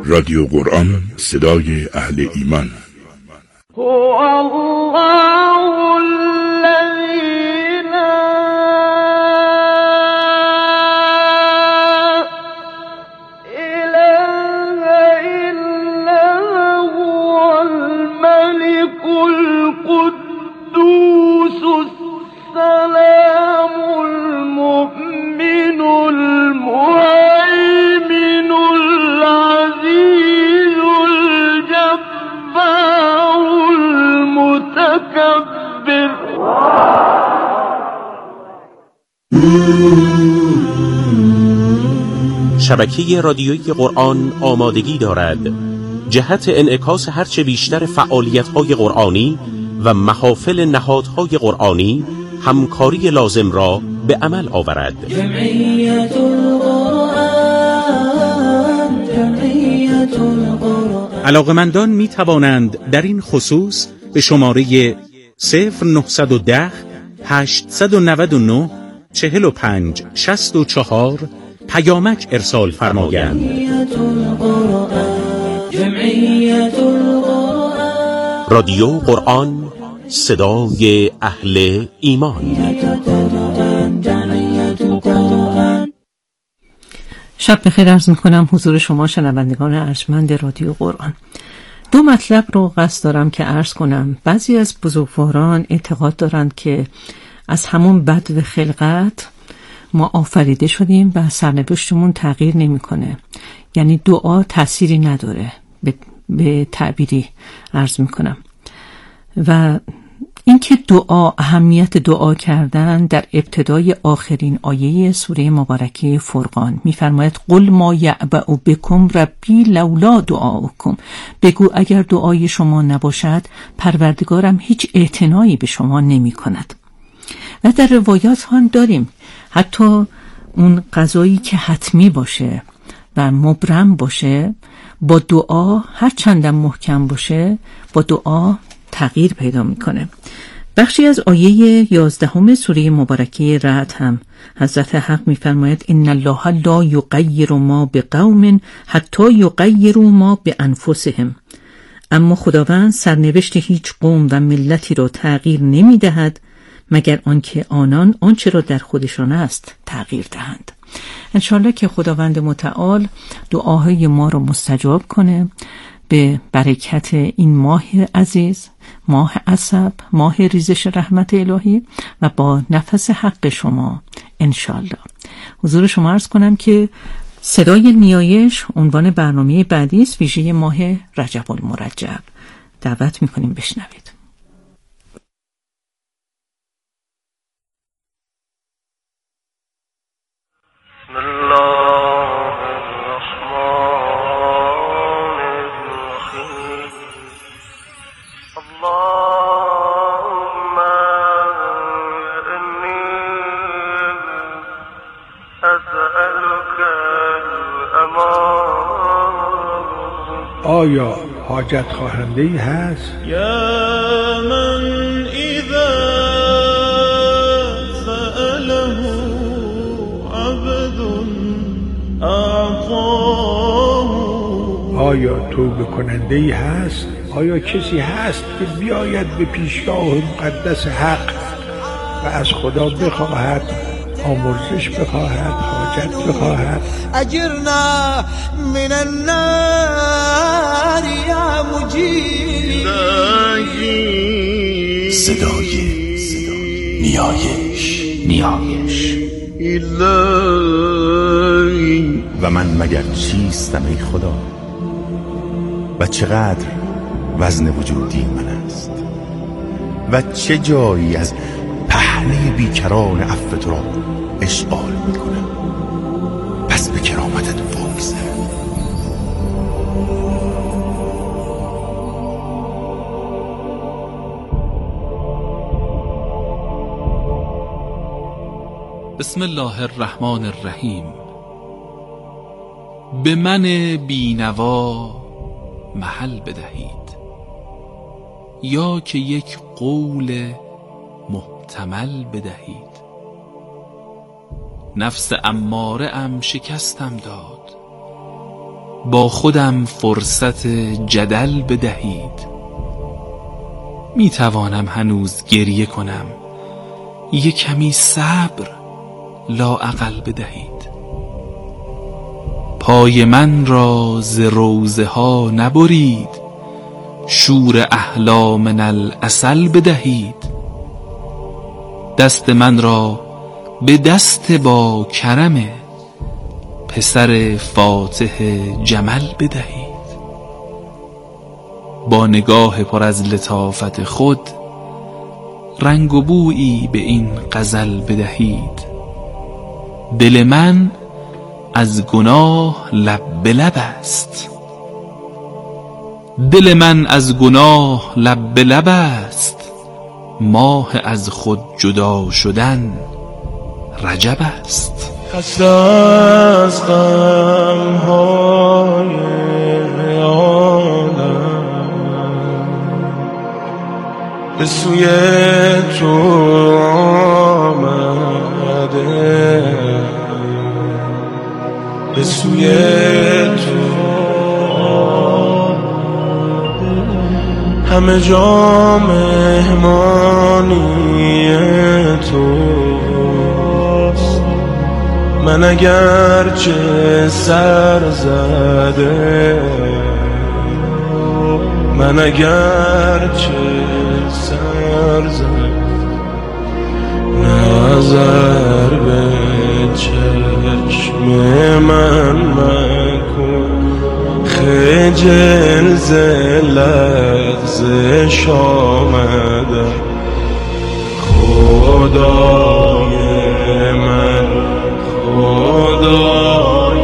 رادیو قرآن، صدای اهل ایمان. شبکه رادیویی قرآن آمادگی دارد جهت انعکاس هرچه بیشتر فعالیت‌های قرآنی و محافل نهادهای قرآنی همکاری لازم را به عمل آورد. علاقمندان می توانند در این خصوص به شماره 0910 899 45 64 پیامک ارسال فرمایند. رادیو قرآن، صدای اهل ایمان. شب بخیر عرض میکنم حضور شما شنوندگان ارجمند رادیو قرآن. دو مطلب رو قصد دارم که عرض کنم. بعضی از بزرگواران اعتقاد دارند که از همون بدو خلقت ما آفریده شدیم و سرنوشتمون تغییر نمیکنه، یعنی دعا تأثیری نداره، به تعبیری عرض میکنم. و اینکه دعا، اهمیت دعا کردن در ابتدای آخرین آیه سوره مبارکه فرقان میفرماید قل ما یعبأ بکم ربی لولا دعاؤکم، بگو اگر دعای شما نباشد پروردگارم هیچ اعتنایی به شما نمی کند. و در روایات هم داریم حتی اون قضایی که حتمی باشه و مبرم باشه با دعا هر چندم محکم باشه با دعا تغییر پیدا میکنه. بخشی از آیه 11 سوره مبارکه رعد هم حضرت حق میفرماید ان الله لا یغیر ما بقوم حتی یغیروا ما بانفسهم، اما خداوند سرنوشت هیچ قوم و ملتی را تغییر نمیدهد مگر آنکه آنان آنچه را در خودشان است تغییر دهند. انشالله که خداوند متعال دعاهای ما را مستجاب کنه به برکت این ماه عزیز، ماه عصب، ماه ریزش رحمت الهی و با نفس حق شما انشالله. حضور شما عرض کنم که صدای نیایش عنوان برنامه بعدی است، ویژه ماه رجب المرجب. دعوت میکنیم بشنوید. آیا حاجت خواهنده‌ای هست؟ یا من اذا سأله عبد اعطاه. آیا توبه کننده‌ای هست؟ آیا کسی هست که بیاید به پیشگاه مقدس حق و از خدا بخواهد، آمرزش بخواهد، حاجت بخواهد؟ اجرنا من النار یا مجیر. صدای نیایش الهی. و من مگر چیستم ای خدا و چقدر وزن وجودی من است و چه جایی از پهنه بیکران عفو تو را اشغال میکنم، پس به کرامتت واگذار. بسم الله الرحمن الرحیم. به من بینوا محل بدهید، یا که یک قول محتمل بدهید. نفس اماره ام شکستم داد، با خودم فرصت جدل بدهید. می توانم هنوز گریه کنم، یک کمی صبر لااقل بدهید. پای من را ز روضه ها نبرید، شور احلا من العسل بدهید. دست من را به دست با کرم پسر فاتح جمل بدهید. با نگاه پر از لطافت خود رنگ و بویی به این غزل بدهید. دل من از گناه لب به لب است، دل من از گناه لب به لب است. ماه از خود جدا شدن رجب است. خسته از غم‌های عالم به سوی تو آمده، به سوی تو همه جا مهمانی توست. من اگر چه سر زده، من اگر چه سر زده، نظر به چشم من مکن، خجل ز لغزش آمدم. خدای من، خدای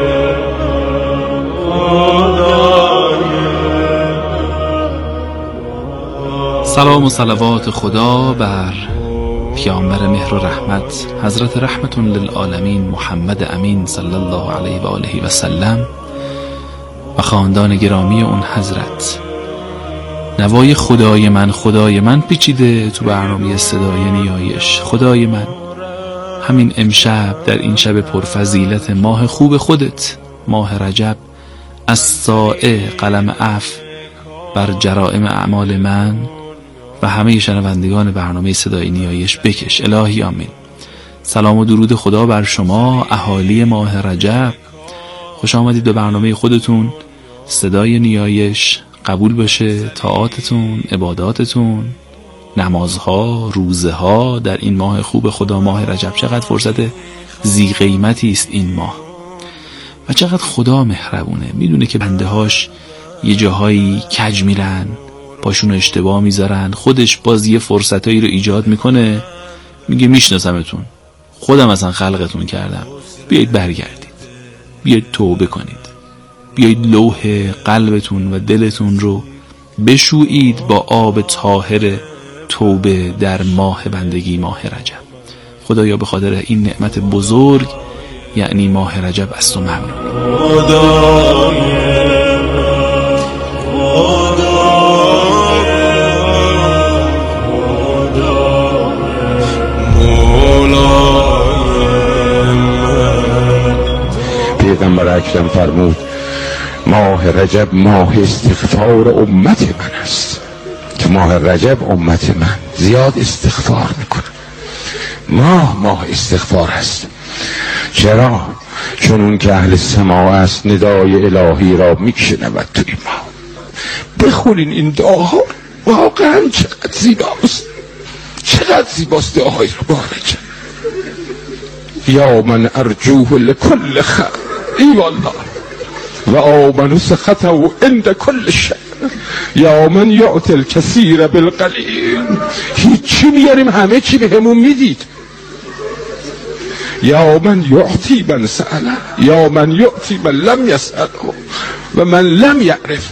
سلام و صلوات خدا بر پیامبر مهر و رحمت حضرت رحمت للعالمین محمد امین صلی الله علیه و آله و سلم و خاندان گرامی اون حضرت. نوای خدای من، خدای من پیچیده تو برنامه صدای نیایش. خدای من، همین امشب در این شب پرفضیلت ماه خوب خودت، ماه رجب، از سایه قلم عفو بر جرائم اعمال من و همه شنوندگان برنامه صدای نیایش بکش. الهی آمین. سلام و درود خدا بر شما اهالی ماه رجب. خوش آمدید به برنامه خودتون صدای نیایش. قبول باشه طاعاتتون، عباداتتون، نمازها، روزه ها در این ماه خوب خدا، ماه رجب. چقدر فرصت ذی قیمتی است این ماه و چقدر خدا مهربونه. میدونه که بنده هاش یه جاهایی کج میرن، پاشون اشتباه میذارن، خودش باز یه فرصتایی رو ایجاد میکنه، میگه میشناسمتون، خودم اصلا خلقتون کردم، بیایید برگردید، بیایید توبه کنید، بیایید لوح قلبتون و دلتون رو بشویید با آب طاهر توبه در ماه بندگی، ماه رجب. خدایا به خاطر این نعمت بزرگ یعنی ماه رجب از تو ممنون. پیغمبر اکرم فرمود ماه رجب ماه استغفار امت من است، که ماه رجب امت من زیاد استغفار میکنه. ماه استغفار است. چرا؟ چون اون که اهل سماع است ندای الهی را میشنود توی ماه. بخونین این دعاها، واقعا چقدر زیباست، چقدر زیباست دعاهای رو با رجب. یا من ارجوه لکل خیر، ای والله، و آمن سخطه عند کل شر، یا من یعطی الکثیر بالقلیل. هیچی میاریم همه چی به همون میدید. یا من یعطی من سأله، یا من یعطی من لم یسأله و من لم یعرف.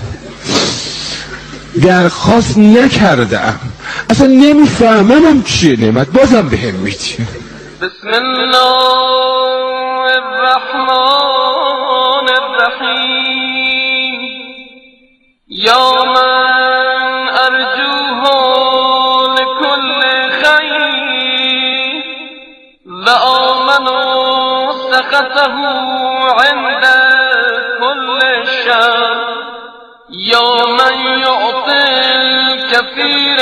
درخواست نکردم، اصلا نمیفهمم چیه نعمت، بازم به هم میدی. بسم الله الرحمن الرحیم. یا من ارجوه لكل خیر و آمن سخطه عند كل الشر یا من یعطی الكثیر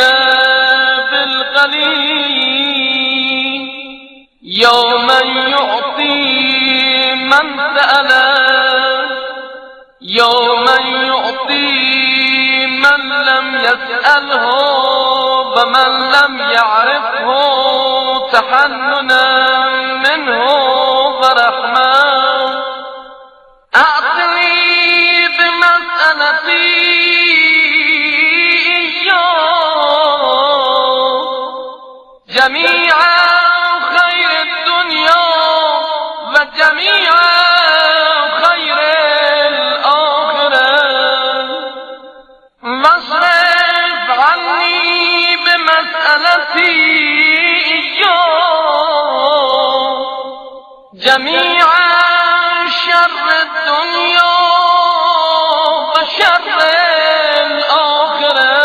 بالقلیل یا من یعطی من سأله یا من یعطی من لم يسأله ومن لم يعرفه تحننا منه ورحمة أعطني بمسألتي جميع خير الدنيا وجميع خير الآخرة واصرف عني بمسألتي جميع شر الدنيا وشر الآخرة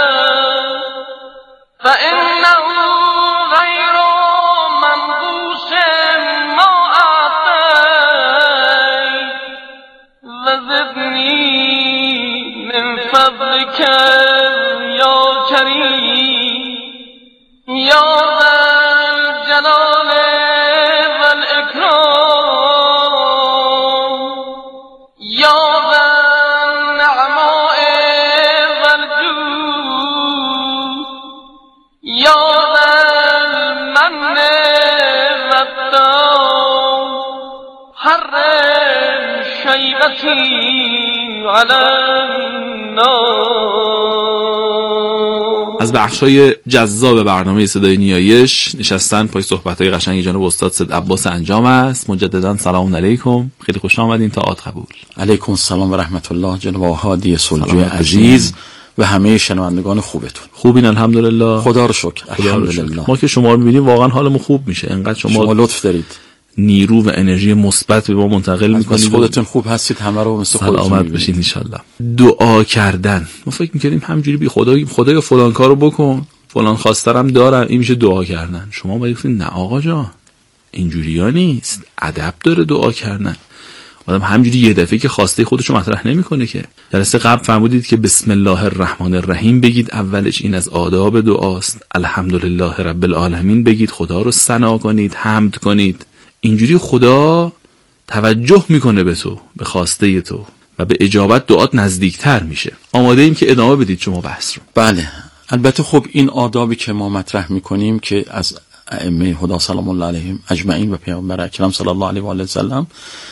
فإنه غير منقوص ما أعطيت وزدني من فضلك يا كريم يا ذا الجلال والإكرام يا ذا النعماء والجود يا ذا المن والتام حرم شيبتي على النار. از بخشای جذاب برنامه صدای نیایش نشستن پای صحبت‌های قشنگ جناب استاد سید عباس انجام است. مجددا سلام علیکم، خیلی خوش آمدین. تا قبول. علیکم السلام و رحمت الله جناب هادی سلجوی عزیز و همه شنوندگان خوبتون. خوبین الحمدلله، خدا رو شکر. الحمدلله. ما که شما رو می‌بینیم واقعا حالمون خوب میشه. انقدر شما لطف دارید، نیرو و انرژی مثبت به ما منتقل می‌کنید. خودتون خوب هستید، همه رو مثل خودتون سلامت بشین ان شاء الله. دعا کردن، ما فکر می‌کردیم همینجوری بی خدایا فلان کارو بکن، فلان خواسترم دارم، این میشه دعا کردن. شما باید بگید نه آقا جان، اینجوریه نیست، ادب داره دعا کردن. آدم همینجوری یه دفعه که خواسته خودشو مطرح نمی‌کنه که. جلسه قبل فرمودید که بسم الله الرحمن الرحیم بگید، اولش این از آداب دعاست. الحمدلله رب العالمین بگید، خدا رو ثنا کنید، حمد کنید. اینجوری خدا توجه میکنه به تو، به خواسته تو و به اجابت دعات نزدیکتر میشه. آماده ایم که ادامه بدید شما بحث رو؟ بله، البته خب این آدابی که ما مطرح میکنیم که از ائمه هدا سلام الله علیهم اجمعین و پیامبر اکرم صلی الله علیه و آله و سلم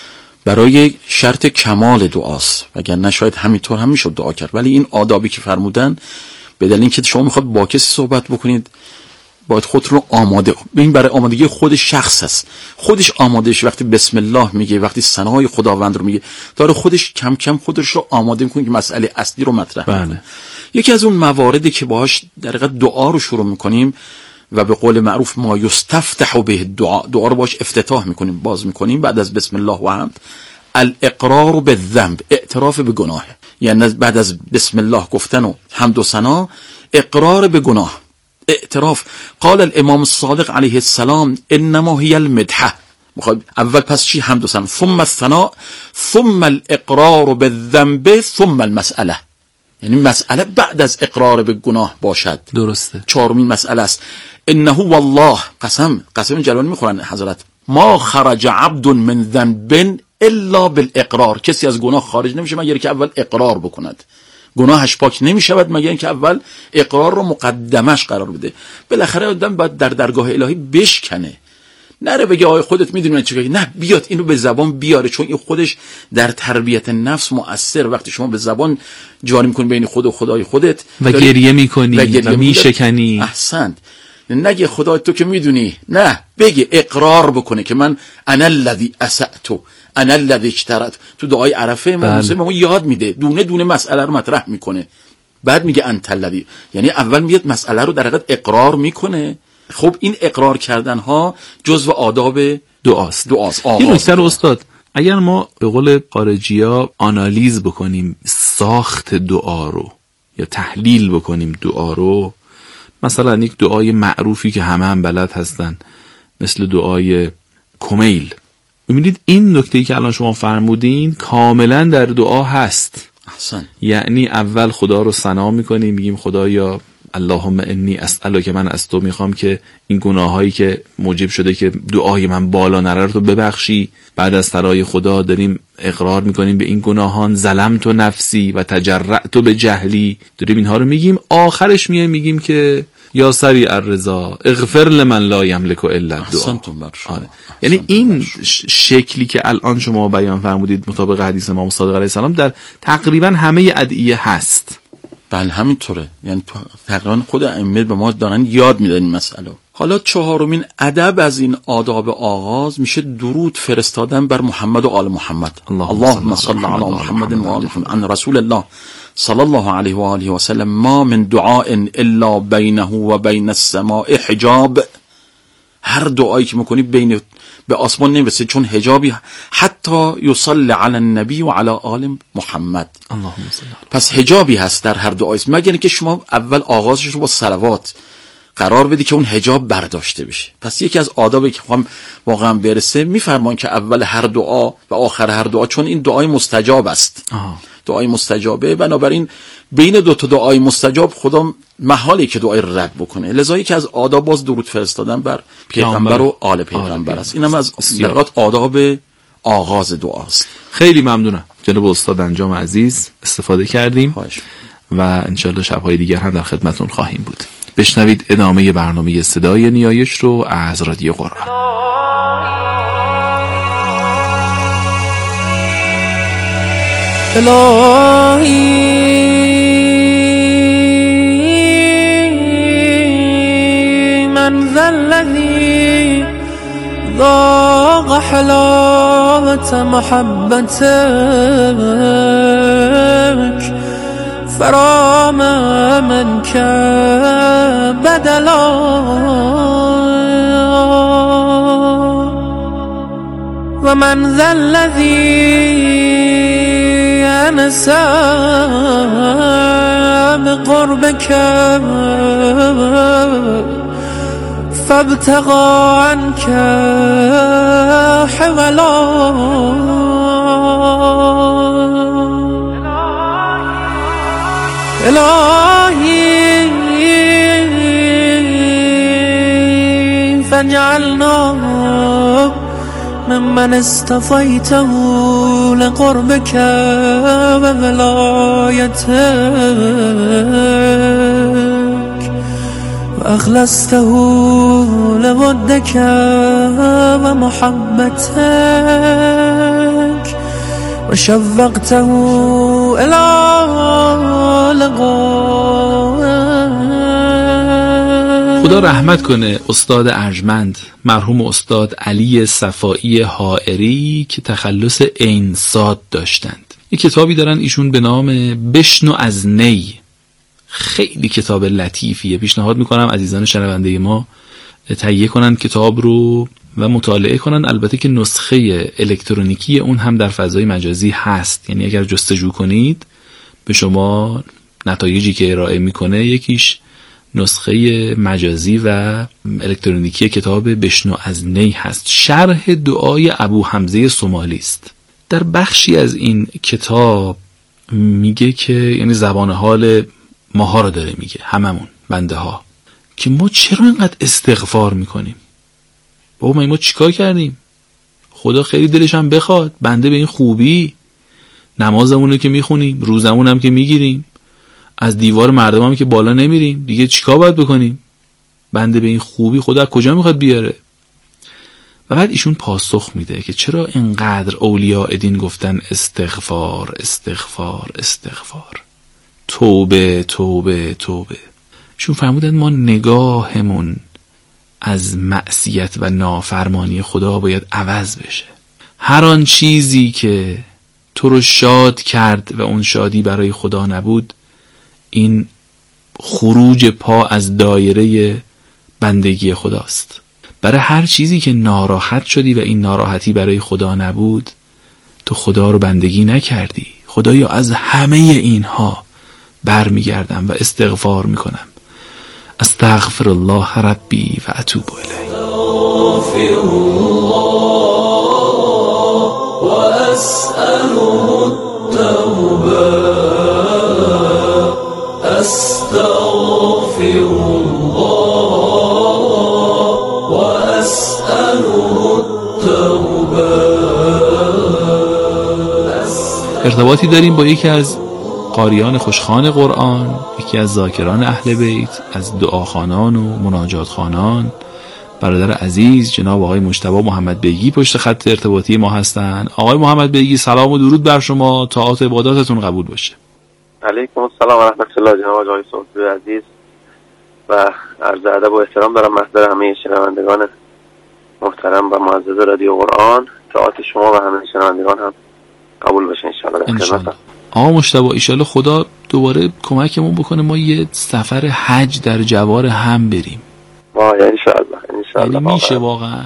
برای شرط کمال دعاست، وگرنه شاید همینطور هم میشد دعا کرد. ولی این آدابی که فرمودن به دلیل اینکه شما میخواد با کسی صحبت بکنید باید خود رو آماده، این برای آمادگی خود شخص است. خودش آمادهش وقتی بسم الله میگه، وقتی ثنای خداوند رو میگه، داره خودش کم کم خودش رو آماده میکنه که مسئله اصلی رو مطرح کنه. یکی از اون مواردی که باهاش در حقیقت دعا رو شروع میکنیم و به قول معروف ما یستفتح به دعا رو باهاش افتتاح میکنیم، باز میکنیم بعد از بسم الله و حمد، الاقرار بالذنب، اعتراف به گناه. یعنی بعد از بسم الله گفتن و حمد و ثنا، اقرار به گناه، اعتراف. قال الامام الصادق علیه السلام انما هی المدحه، اول پس چی؟ حمد و ثنا، ثم الثناء ثم الاقرار بالذنب ثم المسئله. یعنی مسئله بعد از اقرار به گناه باشد. درسته. چهارمین مسئله است. انه والله، قسم جلالی میخورن حضرت، ما خرج عبد من ذنب الا بالاقرار، کسی از گناه خارج نمیشه مگر که اول اقرار بکند. گناهش پاک نمیشود مگر اینکه اول اقرار رو مقدمش قرار بده. بالاخره آدم باید در درگاه الهی بشکنه، نره بگه آقای خودت میدونی چیکار، نه، بیاد اینو به زبان بیاره، چون این خودش در تربیت نفس مؤثر. وقتی شما به زبان جاری میکنی بین خود و خدای خودت و گریه میکنی و میشکنی، احسنت، نگه خدای تو که میدونی، نه، بگه اقرار بکنه که من انا الذی اسأت، انا الذی اشترت. تو دعای عرفه ما یاد میده، دونه دونه مسئله رو مطرح میکنه، بعد میگه انت الذی، یعنی اول میاد مسئله رو در حقیقت اقرار میکنه. خب این اقرار کردن ها جزو آداب دعاست. این نکته استاد، اگر ما به قول خارجی‌ها آنالیز بکنیم ساخت دعا رو یا تحلیل بکنیم دعا رو، مثلا یک دعای معروفی که همه هم بلد هستن مثل دعای کمیل، می‌بینید این نکته‌ای که الان شما فرمودین کاملا در دعا هست. احسن. یعنی اول خدا رو ثنا می‌کنیم، میگیم خدایا اللهم انی اسألک، من از تو میخوام که این گناهایی که موجب شده که دعای من بالا نره رو تو ببخشی. بعد از ثنای خدا داریم اقرار میکنیم به این گناهان، ظلمت نفسی و تجرأت به جهلی، داریم اینها رو میگیم. آخرش میگیم که یا سریع الرضا اغفر لمن لا یملک الا الدعاء. یعنی این شکلی که الان شما بیان فرمودید مطابق حدیث امام صادق علیه السلام در تقریبا همه ادعیه هست. بله همینطوره. یعنی تقریبا خود ائمه به ما دارن یاد میدن این مسئله. حالا چهارمین ادب از این آداب آغاز میشه درود فرستادن بر محمد و آل محمد. اللهم صل علی محمد و آل محمد. عن رسول الله صلی الله علیه و آله و سلم ما من دعاء الا بینه و بین السماء حجاب. هر دعایی که میکنی بین به آسمان نمیرسه چون حجابی، حتی یصلی علی النبی و علی آل محمد. اللهم صل. پس حجابی هست در هر دعایی، مگر اینکه شما اول آغازش رو با صلوات قرار بدی که اون حجاب برداشته بشه. پس یکی از آدابی که هم واقعا برسه میفرمان که اول هر دعا و آخر هر دعا، چون این دعای مستجاب است. دعای مستجابه، بنابراین بین دو تا دعای مستجاب خدا محاله که دعای رد بکنه. لذا یکی از آداب باز درود فرستادن بر پیغمبر و آل پیغمبر است. اینم از درجات آداب آغاز دعاست. خیلی ممنونم جناب استاد انجام عزیز، استفاده کردیم و انشالله شب‌های دیگر هم در خدمتون خواهیم بود. بشنوید ادامه برنامه صدای نیایش رو از رادیو قرآن. الهی من ذا الذی ذاق حلاوة محبتك فرام منك بدلا و من ذا الذی أنس بقربك فابتغى عنك حولا الهی فاجعلنا ممن اصطفيته لقربك وولايتك وأخلصته لودك ومحبتك وشوقته إلى لقائك. خدا رحمت کنه استاد ارجمند مرحوم استاد علی صفایی حائری که تخلص عین صاد داشتند. یک کتابی دارن ایشون به نام بشنو از نی. خیلی کتاب لطیفیه، پیشنهاد میکنم عزیزان شنونده ما تهیه کنن کتاب رو و مطالعه کنن. البته که نسخه الکترونیکی اون هم در فضای مجازی هست، یعنی اگر جستجو کنید به شما نتایجی که ارائه میکنه یکیش نسخه مجازی و الکترونیکی کتاب بشنو از نی هست. شرح دعای ابو حمزه سومالی است. در بخشی از این کتاب میگه که یعنی زبان حال ماها رو داره میگه، هممون بنده ها، که ما چرا اینقدر استغفار میکنیم؟ بابا ما چیکار کردیم؟ خدا خیلی دلش هم بخواد بنده به این خوبی نمازمون رو که میخونیم، روزمون هم که میگیریم، از دیوار مردم هم که بالا نمیریم، دیگه چیکار باید بکنیم؟ بنده به این خوبی خدا کجا میخواد بیاره؟ و بعد ایشون پاسخ میده که چرا اینقدر اولیاء دین گفتن استغفار استغفار استغفار، توبه توبه توبه. ایشون فرمودن ما نگاهمون از معصیت و نافرمانی خدا باید عوض بشه. هر آن چیزی که تو رو شاد کرد و اون شادی برای خدا نبود، این خروج پا از دایره بندگی خداست. برای هر چیزی که ناراحت شدی و این ناراحتی برای خدا نبود، تو خدا رو بندگی نکردی. خدایا از همه اینها برمیگردم و استغفار میکنم. استغفر الله ربی و اتوب الیه. وأسأله التوبة أستغفر الله وأسأله التوبة. ارتباطی داریم با یکی از قاریان خوشخوان قرآن، یکی از ذاکران اهل بیت، از دعاخوانان و مناجاتخوانان، برادر عزیز جناب آقای مجتبی محمد بیگی پشت خط ارتباطی ما هستن. آقای محمد بیگی سلام و درود بر شما، طاعات عباداتتون قبول باشه. علیکم السلام و رحمت الله جناب آقای صوفی عزیز و عرض ادب و احترام دارم محضر همه شنوندگان محترم و معزز رادیو قرآن. طاعات شما و همه شنوندگان هم قبول باشه انشاءالله. آقا مجتبی ایشالله خدا دوباره کمکمون بکنه ما یه سفر حج در جوار هم بریم. انشاءالله یعنی میشه واقعا.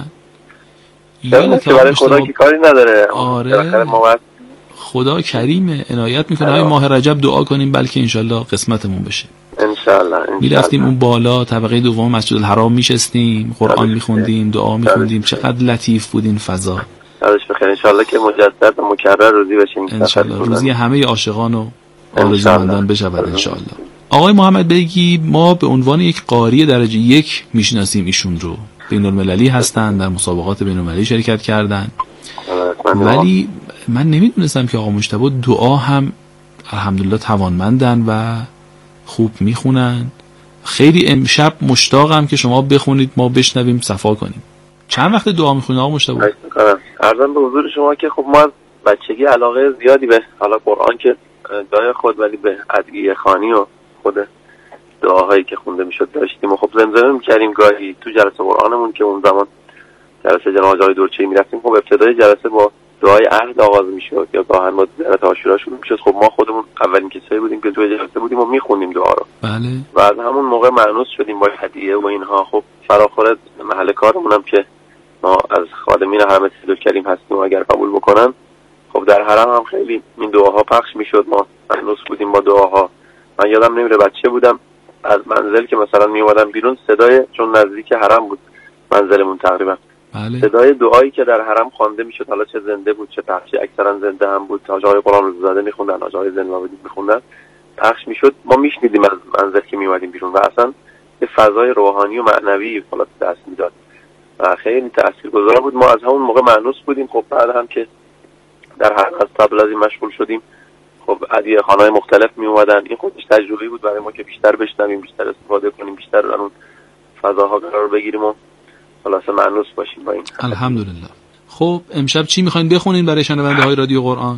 برای خدا که کاری نداره. آره خدا کریمه، عنایت میکنه. همین ماه رجب دعا کنیم بلکه انشاءالله قسمتمون بشه. انشاءالله. میرفتیم اون بالا طبقه دوم مسجد الحرام میشستیم، قرآن میخوندیم، دعا میخوندیم. چقدر لطیف بود این فضا. یادش بخیر. انشاءالله که مجدد و مکرر روزی بشیم. انشاءالله روزی همه عاشقان و آرزومندان بشود انشاءالله. آقای محمد بیگی ما به عنوان یک قاری درجه 1 میشناسیم ایشون رو. بین‌المللی هستن، در مسابقات بین‌المللی شرکت کردن. ولی من نمیدونستم که آقا مجتبی دعا هم الحمدلله توانمندن و خوب میخونن. خیلی امشب مشتاقم که شما بخونید ما بشنویم صفا کنیم. چند وقت دعا میخونید آقا مجتبی؟ عرضم به حضور شما که خب ما از بچگی علاقه زیادی به حالا قرآن که جای خود ولی به ادعیه خوانی و خود دعاهایی که خونده میشد داشتیم و خب زمزمه میکردیم گاهی تو جلسه قرآنمون که اون زمان جلسه جناب آقای دورچه‌ای میرفتیم. خب ابتدای جلسه با دعای عهد آغاز میشد یا گاهن با زیارت عاشورا شروع میشد. خب ما خودمون اولین کسایی بودیم که توی جلسه بودیم و میخوندیم دعا رو. بله. و از همون موقع مأنوس شدیم با هدیه و اینها. خب فراخور محل کارمونم که ما از خادمین حرم سید کریم هستیم و اگر قبول بکنن خب در حرم هم خیلی این دعاها پخش میشد. ما مأنوس بودیم با دعاها. من یادم نمیره بچه بودم از منزل که مثلا می اومدم بیرون صدای، چون نزدیک حرم بود منزلمون تقریبا، بله. صدای دعایی که در حرم خوانده میشد، حالا چه زنده بود چه پخشی، اکثرا زنده هم بود، حاجای قرآن رو زاده میخوندن، حاجای زنوابدی میخوندن، پخش میشد. ما میشنیدیم از منزل که می اومدیم بیرون و اصلا یه فضای روحانی و معنوی بالا دست میداد و خیلی تاثیرگذار بود. ما از همون موقع مأنوس بودیم. خب بعد هم که در حلقه تبلیغی مشغول شدیم خب ادعیه خوانای مختلف می اومدن. این خودش تجربه بود برای ما که بیشتر بشنویم، بیشتر استفاده کنیم، بیشتر در اون فضاها قرار بگیریم و خلاص مأنوس باشیم با این. الحمدلله. خب امشب چی میخواین بخونین برای شنونده های رادیو قرآن؟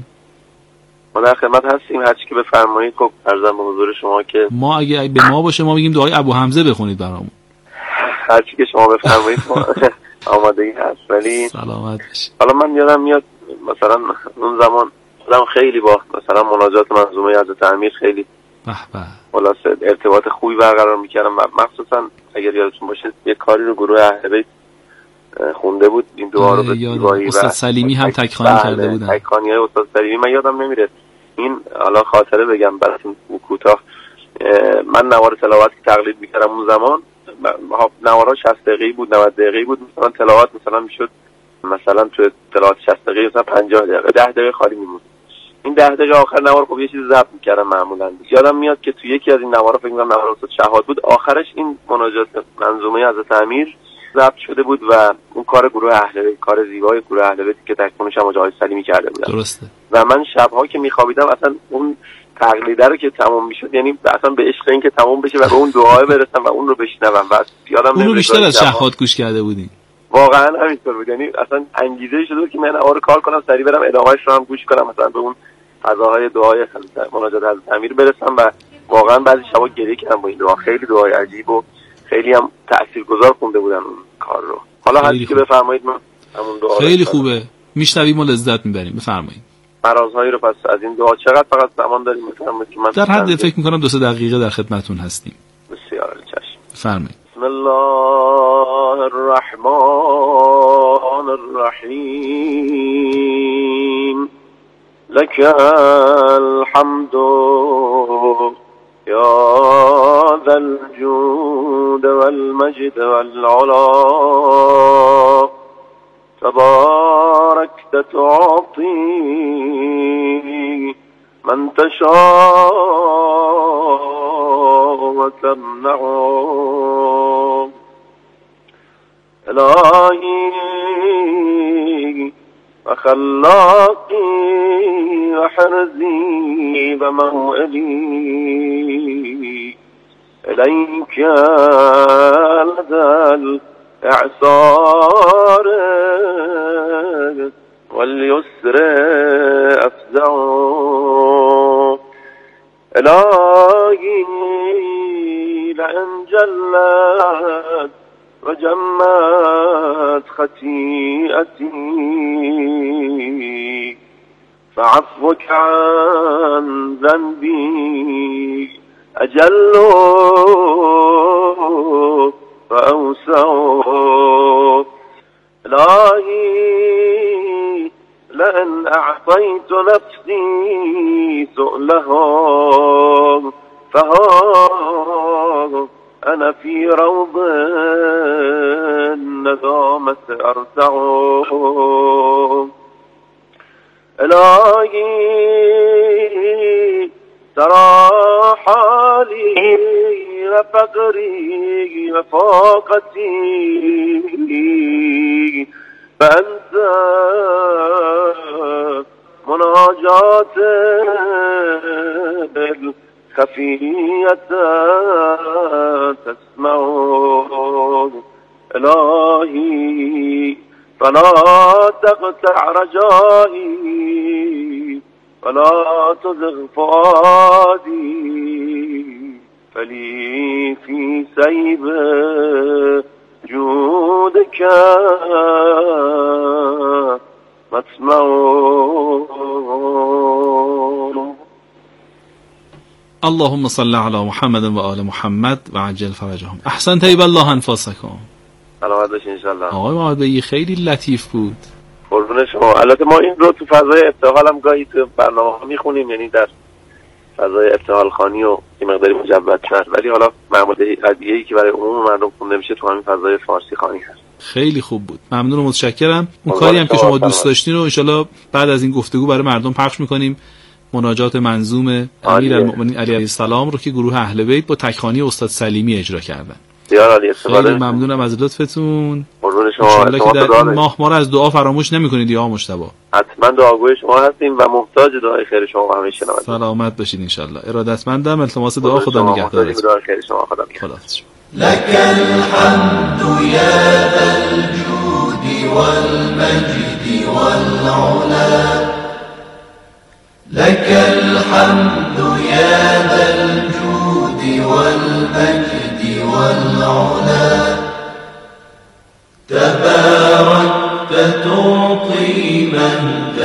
ما در خدمت هستیم، هر چی که بفرمایید. خب عرضم به حضور شما که ما اگه به ما باشه ما میگیم دعای ابو حمزه بخونید برامون. هر چی که شما بفرمایید ما آمادگی هست. ولی سلامت باشید. حالا من یادم میاد مثلا اون زمان خودم خیلی با مثلا مناجات منظومه حضرت امیر خیلی خلاصه ارتباط خوبی برقرار میکردم. مخصوصا اگر یادتون باشه یک کاری رو گروه اهل بیت خونده بود این دعا رو به زیبایی. استاد سلیمی هم تکخوانی کرده بودن. تکخوانی‌های استاد سلیمی من یادم نمیره. این حالا خاطره بگم براتون کوتاه. من نوار تلاوت که تقلید میکردم اون زمان نوارا 60 دقیقه‌ای بود، 90 دقیقه‌ای بود. مثلا تلاوت مثلا میشد مثلا تو تلاوت 60 دقیقه مثلا 50 دقیقه 10 دقیقه خالی میموند. این 10 دقیقه آخر نوار خب یه چیزی ضبط می‌کردم معمولا. یادم میاد که تو یکی از این نوارا فکر می‌کنم نوار استاد شهاد بود، آخرش این مناجات منظومه حضرت امیر ضبط شده بود و اون کار گروه اهل بیت، کار زیبای گروه اهل بیت که تکمونش هم آقای سلیمی کرده بودن. درسته. و من شب‌ها که می‌خوابیدم اصلا اون تقلیده رو که تمام میشد، یعنی اصلا به عشق این که تمام بشه و به اون دعا برسم و اون رو بشنوم. و یادم نمیاد اون بیشتر از شهاد گوش کرده بودین. واقعا همینطور بود. یعنی اصلا انگیزه شده که من آره کار کنم، سریع برم ادامهش رو هم گوش کنم، مثلا به اون فضاهای دعای مناجات حضرت امیر برسم. و واقعا بعضی شبا گریه کردم با این دعا. خیلی دعای عجیب و خیلی هم تاثیرگذار خونده بودن اون کار رو. حالا هر چی که بفرمایید من همون دعا خیلی خوبه، میشنویم و لذت میبریم. بفرمایید. مرازهایی رو پس از این دعا چقدر فقط زمان داریم میفرمایید که من در حد فکر میکنم 2-3 دقیقه در خدمتتون هستیم. بسیار چشم. بفرمایید. بسم الله الرحمن الرحیم. لك الحمد یا ذا الجود والمجد والعلا، تباركت تعطي تشاء وتمنع إلهي وخلاقي وحرزي وموئلي إليك لدى الإعصار واليسر أفزع إلهي لئن جلت وجمت خطيئتي فعفوك عن ذنبي أجل فأوسع إلهي لأن أعطيت نفسي سؤلها فها أنا في روض الندامة أرتع إلهي ترى حالي وفقري وفاقتي فأنت مناجات الخفية تسمع إلهي فلا تقطع رجائي ولا تزغ فؤادي فلي في سيب جودك مسمع. اللهم صل على محمد و آل محمد و عجل فرجهم. احسن طیب الله انفاسکم. سلامت باشین ان شاء الله. آقای محمدی خیلی لطیف بود. قربون شما. البته ما این رو تو فضای ابتهال هم گاهی تو برنامه‌ها میخونیم، یعنی در فضای ابتهال خوانی و این مقداری مجود شد، ولی حالا معمول ادعیه‌ای که برای عموم مردم خونده میشه تو همین فضای فارسی خوانی هست. خیلی خوب بود. ممنون و متشکرم. اون کاری هم که شما دوست داشتین رو ان شاءالله بعد از این گفتگو برای مردم پخش می‌کنیم. مناجات منظوم امیرالمؤمنین علیه السلام رو که گروه اهل بیت با تکخوانی استاد سلیمی اجرا کردن. خیلی ممنونم از لطفتون. قربون شما. ان شاءالله که در این ماه ما رو از دعا فراموش نمی‌کنید یا مجتبی. حتما دعاگوی شما هستیم و محتاج دعای خیر شما همیشه. سلامت باشید ان شاءالله. ارادتمندم. التماس دعا. خدا نگهدارتون. دعای خیر شما. خدا لك الحمد يا ذا الجود والمجد والعلا، لك الحمد يا ذا الجود والمجد والعلا، تباركت تعطي من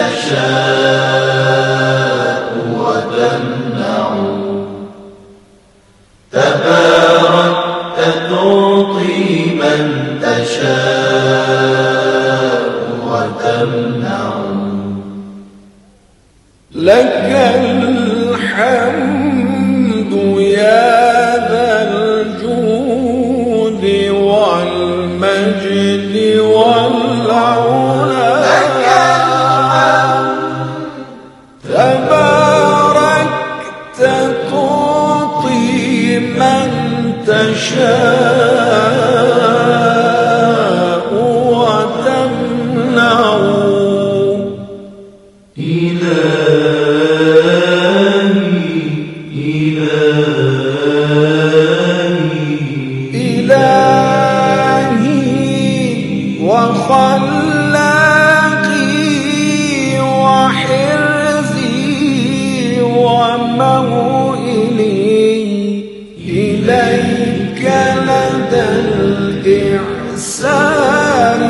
تشاء وتمنع، تباركت تعطي من تشاء وتمنع، لك الحمد يا ذا الجود والمجد والعلا، لك الحمد تباركت تعطي من تشاء وتمنع، إلهي وخلاقي وحرزي وموئلي، إليك لدى الإعسار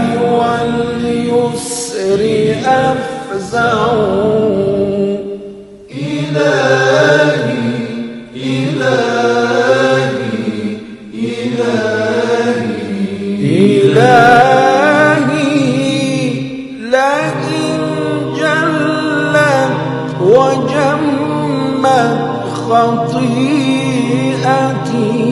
واليسر أفزع، إلهي إلهي لئن جلت وجمت خطيئتي